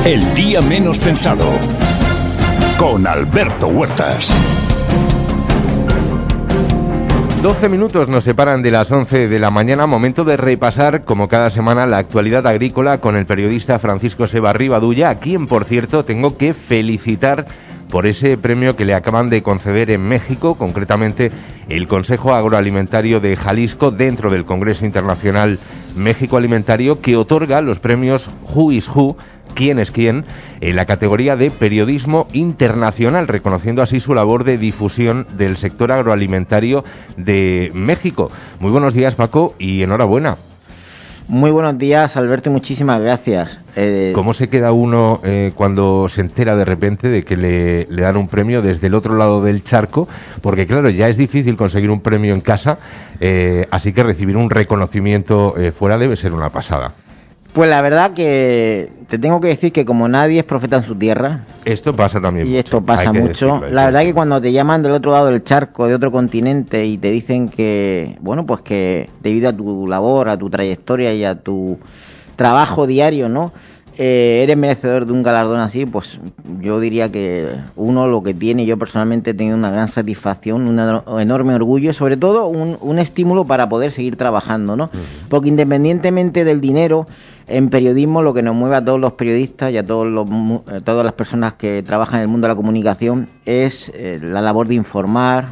El día menos pensado, con Alberto Huertas. 12 minutos nos separan de las 11 de la mañana, momento de repasar, como cada semana, la actualidad agrícola con el periodista Francisco Seba Rivadulla, a quien, por cierto, tengo que felicitar por ese premio que le acaban de conceder en México, concretamente el Consejo Agroalimentario de Jalisco, dentro del Congreso Internacional México Alimentario, que otorga los premios Who is Who, quién es quién, en la categoría de periodismo internacional, reconociendo así su labor de difusión del sector agroalimentario de México. Muy buenos días, Paco, y enhorabuena. Muy buenos días, Alberto, y muchísimas gracias. ¿Cómo se queda uno cuando se entera de repente de que le dan un premio desde el otro lado del charco? Porque claro, ya es difícil conseguir un premio en casa, así que recibir un reconocimiento fuera debe ser una pasada. Pues la verdad que te tengo que decir que como nadie es profeta en su tierra. Esto pasa también mucho. Y esto pasa mucho. La verdad que cuando te llaman del otro lado del charco, de otro continente, y te dicen que, bueno, pues que debido a tu labor, a tu trayectoria y a tu trabajo diario, ¿no? Eres merecedor de un galardón así, pues yo diría que uno lo que tiene, yo personalmente he tenido una gran satisfacción, un enorme orgullo y sobre todo un estímulo para poder seguir trabajando, ¿no? Porque independientemente del dinero, en periodismo lo que nos mueve a todos los periodistas y a todas las personas que trabajan en el mundo de la comunicación es la labor de informar,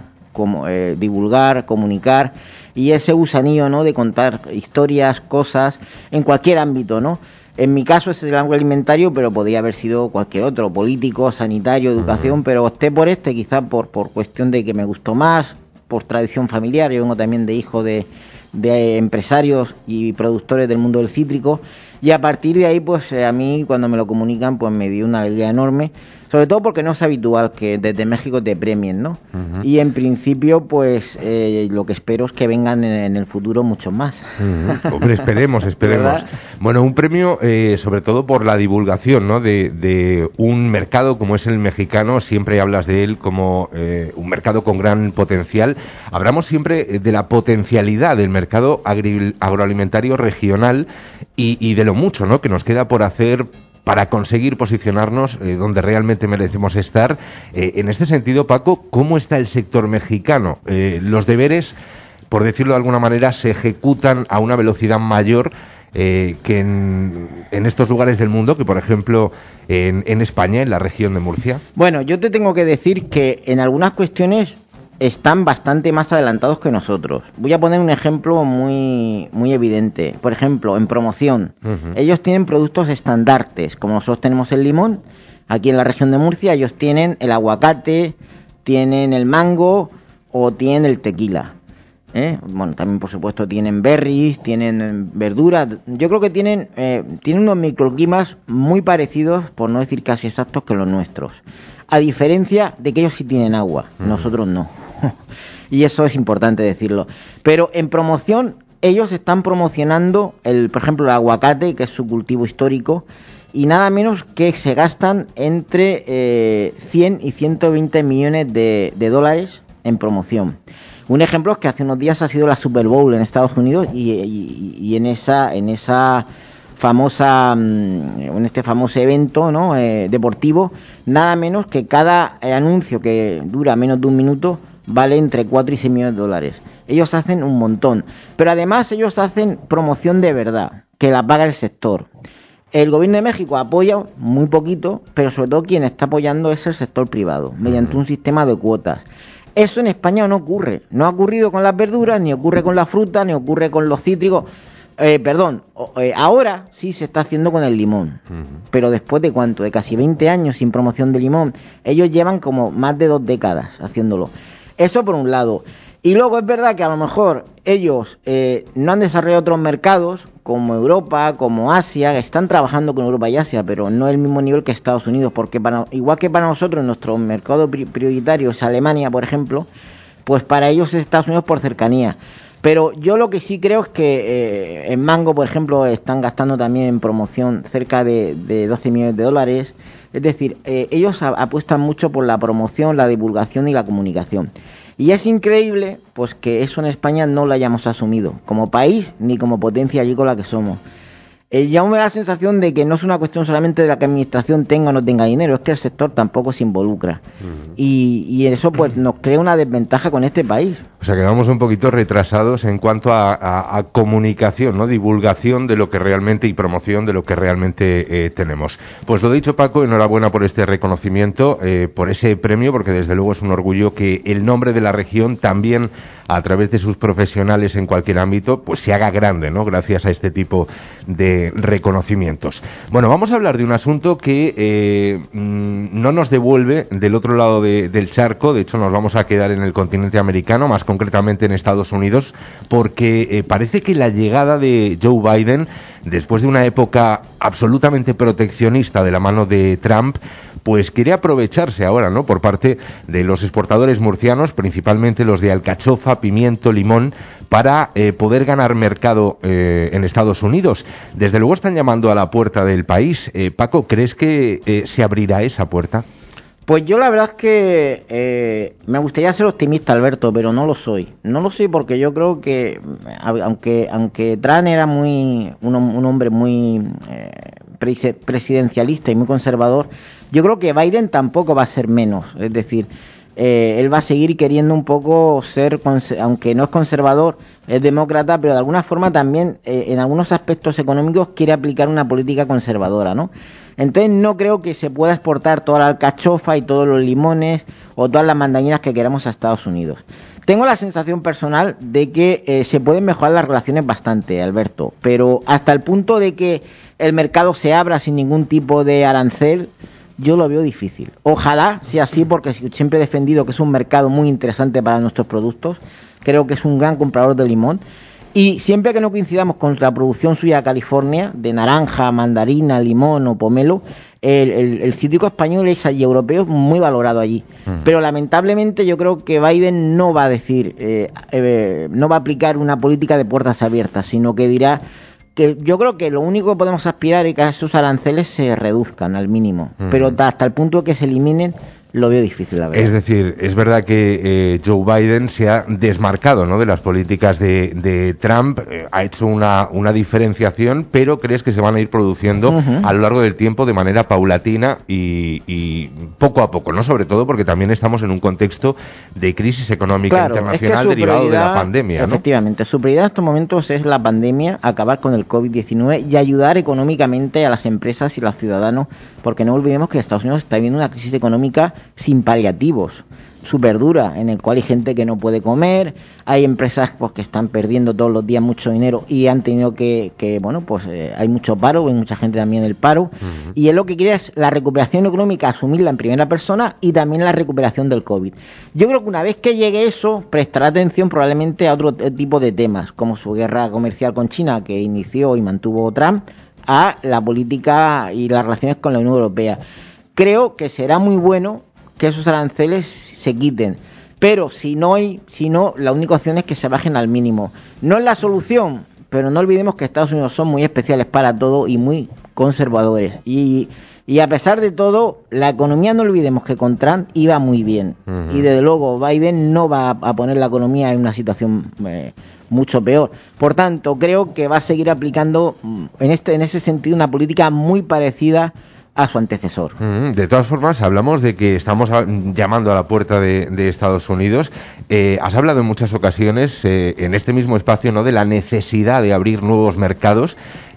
divulgar, comunicar y ese gusanillo, ¿no? De contar historias, cosas en cualquier ámbito, ¿no? En mi caso es el agroalimentario, pero podría haber sido cualquier otro, político, sanitario, educación, pero opté por este quizás por cuestión de que me gustó más, por tradición familiar. Yo vengo también de hijo de empresarios y productores del mundo del cítrico, y a partir de ahí pues a mí cuando me lo comunican pues me dio una alegría enorme, sobre todo porque no es habitual que desde México te premien, ¿no? Y en principio pues lo que espero es que vengan en el futuro muchos más. Hombre, esperemos. Bueno, un premio sobre todo por la divulgación, ¿no? de un mercado como es el mexicano. Siempre hablas de él como un mercado con gran potencial. Hablamos siempre de la potencialidad del mercado agroalimentario regional y de lo mucho, ¿no? que nos queda por hacer para conseguir posicionarnos donde realmente merecemos estar. En este sentido, Paco, ¿cómo está el sector mexicano? Los deberes, por decirlo de alguna manera, se ejecutan a una velocidad mayor que en estos lugares del mundo, que por ejemplo en España, en la región de Murcia. Bueno, yo te tengo que decir que en algunas cuestiones están bastante más adelantados que nosotros. Voy a poner un ejemplo muy evidente. Por ejemplo, en promoción. Ellos tienen productos estandartes, como nosotros tenemos el limón. Aquí en la región de Murcia ellos tienen el aguacate, tienen el mango o tienen el tequila. Bueno, también por supuesto tienen berries, tienen verduras. Yo creo que tienen unos microclimas muy parecidos, por no decir casi exactos, que los nuestros. A diferencia de que ellos sí tienen agua, nosotros no. Y eso es importante decirlo. Pero en promoción, ellos están promocionando, por ejemplo, el aguacate, que es su cultivo histórico, y nada menos que se gastan entre 100 y 120 millones de dólares en promoción. Un ejemplo es que hace unos días ha sido la Super Bowl en Estados Unidos y en esa famosa, en este famoso evento, ¿no? Deportivo, nada menos que cada anuncio que dura menos de un minuto vale entre 4 y 6 millones de dólares. Ellos hacen un montón, pero además ellos hacen promoción de verdad, que la paga el sector. El gobierno de México apoya muy poquito, pero sobre todo quien está apoyando es el sector privado, mediante un sistema de cuotas. Eso en España no ocurre. No ha ocurrido con las verduras, ni ocurre con la fruta, ni ocurre con los cítricos. Ahora sí se está haciendo con el limón. Pero después de ¿cuánto? De casi 20 años sin promoción de limón. Ellos llevan como más de 2 décadas haciéndolo. Eso por un lado. Y luego es verdad que a lo mejor ellos no han desarrollado otros mercados como Europa, como Asia, que están trabajando con Europa y Asia, pero no el mismo nivel que Estados Unidos, porque igual que para nosotros nuestro mercado prioritario es Alemania, por ejemplo, pues para ellos es Estados Unidos por cercanía. Pero yo lo que sí creo es que en Mango, por ejemplo, están gastando también en promoción cerca de 12 millones de dólares. Es decir, ellos apuestan mucho por la promoción, la divulgación y la comunicación. Y es increíble pues que eso en España no lo hayamos asumido como país ni como potencia agrícola que somos. ya me da la sensación de que no es una cuestión solamente de la que la administración tenga o no tenga dinero, es que el sector tampoco se involucra. Y eso pues nos crea una desventaja con este país. O sea que vamos un poquito retrasados en cuanto a comunicación, ¿no? Divulgación de lo que realmente y promoción de lo que realmente tenemos. Pues lo dicho, Paco, enhorabuena por este reconocimiento, por ese premio, porque desde luego es un orgullo que el nombre de la región también, a través de sus profesionales en cualquier ámbito, pues se haga grande, ¿no? Gracias a este tipo de reconocimientos. Bueno, vamos a hablar de un asunto que no nos devuelve del otro lado del charco. De hecho, nos vamos a quedar en el continente americano, más concretamente en Estados Unidos, porque parece que la llegada de Joe Biden, después de una época absolutamente proteccionista de la mano de Trump, pues quiere aprovecharse ahora, ¿no?, por parte de los exportadores murcianos, principalmente los de alcachofa, pimiento, limón, para poder ganar mercado en Estados Unidos. Desde luego están llamando a la puerta del país. Paco, ¿crees que se abrirá esa puerta? Pues yo la verdad es que me gustaría ser optimista, Alberto, pero no lo soy. No lo soy porque yo creo que, aunque Trump era un hombre muy presidencialista y muy conservador, yo creo que Biden tampoco va a ser menos. Es decir, él va a seguir queriendo un poco ser, aunque no es conservador, es demócrata, pero de alguna forma también en algunos aspectos económicos quiere aplicar una política conservadora, ¿no? Entonces no creo que se pueda exportar toda la alcachofa y todos los limones o todas las mandarinas que queramos a Estados Unidos. Tengo la sensación personal de que se pueden mejorar las relaciones bastante, Alberto, pero hasta el punto de que el mercado se abra sin ningún tipo de arancel, yo lo veo difícil. Ojalá sea así, porque siempre he defendido que es un mercado muy interesante para nuestros productos. Creo que es un gran comprador de limón. Y siempre que no coincidamos con la producción suya de California, de naranja, mandarina, limón o pomelo, el cítrico español y europeo es muy valorado allí. Pero lamentablemente yo creo que Biden no va a decir, no va a aplicar una política de puertas abiertas, sino que dirá que yo creo que lo único que podemos aspirar es que esos aranceles se reduzcan al mínimo, pero hasta el punto de que se eliminen lo veo difícil, la verdad. Es decir, es verdad que Joe Biden se ha desmarcado, ¿no?, de las políticas de Trump, ha hecho una diferenciación, pero crees que se van a ir produciendo a lo largo del tiempo de manera paulatina y poco a poco, ¿no? Sobre todo porque también estamos en un contexto de crisis económica internacional derivado de la pandemia, ¿no? Efectivamente, su prioridad en estos momentos es la pandemia, acabar con el COVID-19 y ayudar económicamente a las empresas y a los ciudadanos, porque no olvidemos que Estados Unidos está viviendo una crisis económica sin paliativos, súper dura, en el cual hay gente que no puede comer, hay empresas pues que están perdiendo todos los días mucho dinero y han tenido que hay mucho paro, hay mucha gente también en el paro, y él lo que quiere es la recuperación económica, asumirla en primera persona y también la recuperación del COVID. Yo creo que una vez que llegue eso, prestará atención probablemente a otro tipo de temas, como su guerra comercial con China, que inició y mantuvo Trump, a la política y las relaciones con la Unión Europea. Creo que será muy bueno que esos aranceles se quiten, pero si no, la única opción es que se bajen al mínimo. No es la solución, pero no olvidemos que Estados Unidos son muy especiales para todo y muy conservadores, y a pesar de todo, la economía, no olvidemos que con Trump iba muy bien, y desde luego Biden no va a poner la economía en una situación mucho peor. Por tanto, creo que va a seguir aplicando en ese sentido una política muy parecida a su antecesor. De todas formas, hablamos de que estamos llamando a la puerta de Estados Unidos. Has hablado en muchas ocasiones, en este mismo espacio, ¿no?, de la necesidad de abrir nuevos mercados.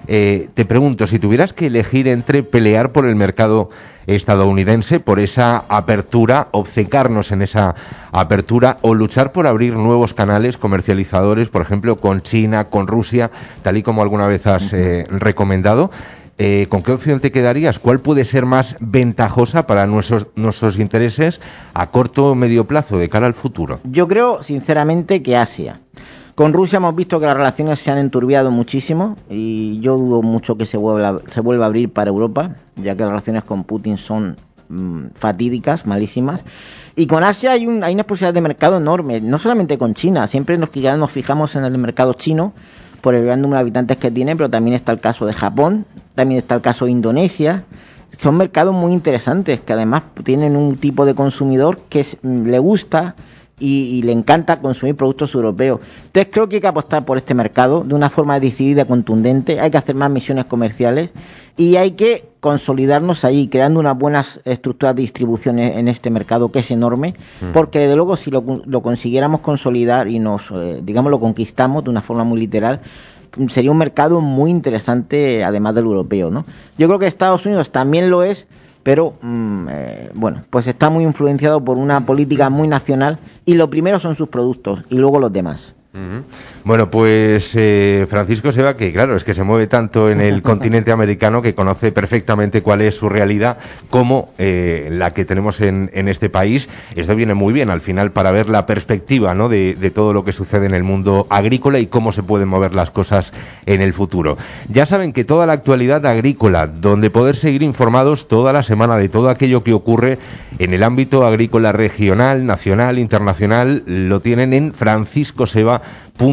Te pregunto, si tuvieras que elegir entre pelear por el mercado estadounidense, por esa apertura, obcecarnos en esa apertura, o luchar por abrir nuevos canales comercializadores, por ejemplo, con China, con Rusia, tal y como alguna vez has recomendado, ¿con qué opción te quedarías? ¿Cuál puede ser más ventajosa para nuestros intereses a corto o medio plazo de cara al futuro? Yo creo, sinceramente, que Asia. Con Rusia hemos visto que las relaciones se han enturbiado muchísimo y yo dudo mucho que se vuelva a abrir para Europa, ya que las relaciones con Putin son fatídicas, malísimas. Y con Asia hay una posibilidad de mercado enorme, no solamente con China, siempre nos fijamos en el mercado chino por el gran número de habitantes que tiene, pero también está el caso de Japón, también está el caso de Indonesia. Son mercados muy interesantes que además tienen un tipo de consumidor que le gusta y le encanta consumir productos europeos. Entonces creo que hay que apostar por este mercado de una forma decidida, contundente. Hay que hacer más misiones comerciales y hay que consolidarnos ahí, creando unas buenas estructuras de distribución en este mercado que es enorme, porque desde luego si lo consiguiéramos consolidar y nos, digamos, lo conquistamos de una forma muy literal, sería un mercado muy interesante además del europeo, ¿no? Yo creo que Estados Unidos también lo es, pero bueno, pues está muy influenciado por una política muy nacional y lo primero son sus productos y luego los demás. Bueno, pues Francisco Seva, que claro, es que se mueve tanto en el continente americano que conoce perfectamente cuál es su realidad como la que tenemos en este país. Esto viene muy bien al final para ver la perspectiva, ¿no?, de todo lo que sucede en el mundo agrícola y cómo se pueden mover las cosas en el futuro. Ya saben que toda la actualidad agrícola, donde poder seguir informados toda la semana de todo aquello que ocurre en el ámbito agrícola regional, nacional, internacional, lo tienen en franciscoseva.es.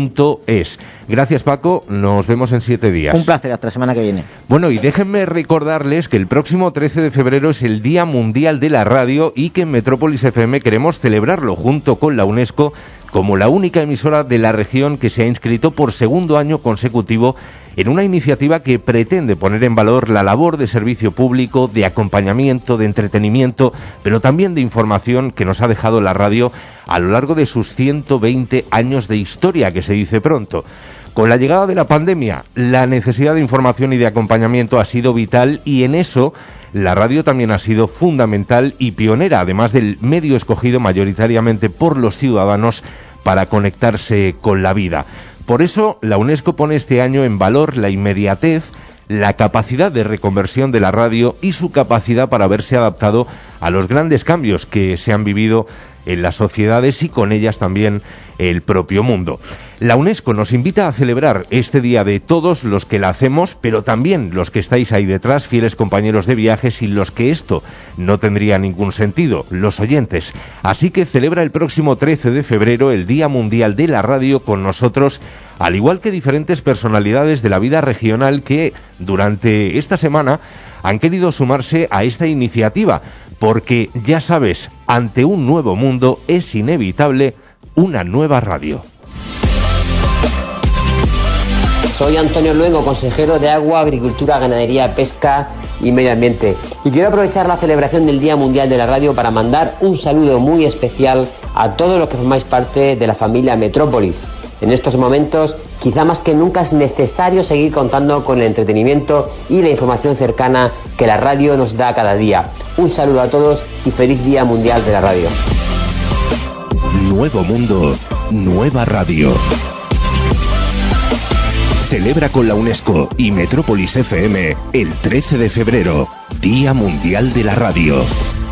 Gracias, Paco, nos vemos en 7 días. Un placer, hasta la semana que viene. Bueno, y déjenme recordarles que el próximo 13 de febrero es el Día Mundial de la Radio y que en Metrópolis FM queremos celebrarlo junto con la UNESCO como la única emisora de la región que se ha inscrito por segundo año consecutivo en una iniciativa que pretende poner en valor la labor de servicio público, de acompañamiento, de entretenimiento, pero también de información que nos ha dejado la radio a lo largo de sus 120 años de historia, que se dice pronto. Con la llegada de la pandemia, la necesidad de información y de acompañamiento ha sido vital y en eso la radio también ha sido fundamental y pionera, además del medio escogido mayoritariamente por los ciudadanos para conectarse con la vida. Por eso, la UNESCO pone este año en valor la inmediatez, la capacidad de reconversión de la radio y su capacidad para haberse adaptado a los grandes cambios que se han vivido en las sociedades y con ellas también el propio mundo. La UNESCO nos invita a celebrar este día de todos los que la hacemos, pero también los que estáis ahí detrás, fieles compañeros de viajes, sin los que esto no tendría ningún sentido, los oyentes. Así que celebra el próximo 13 de febrero el Día Mundial de la Radio con nosotros, al igual que diferentes personalidades de la vida regional que durante esta semana han querido sumarse a esta iniciativa, porque ya sabes, ante un nuevo mundo es inevitable una nueva radio. Soy Antonio Luengo, consejero de Agua, Agricultura, Ganadería, Pesca y Medio Ambiente. Y quiero aprovechar la celebración del Día Mundial de la Radio para mandar un saludo muy especial a todos los que formáis parte de la familia Metrópolis. En estos momentos, quizá más que nunca es necesario seguir contando con el entretenimiento y la información cercana que la radio nos da cada día. Un saludo a todos y feliz Día Mundial de la Radio. Nuevo mundo, nueva radio. Celebra con la UNESCO y Metrópolis FM el 13 de febrero, Día Mundial de la Radio.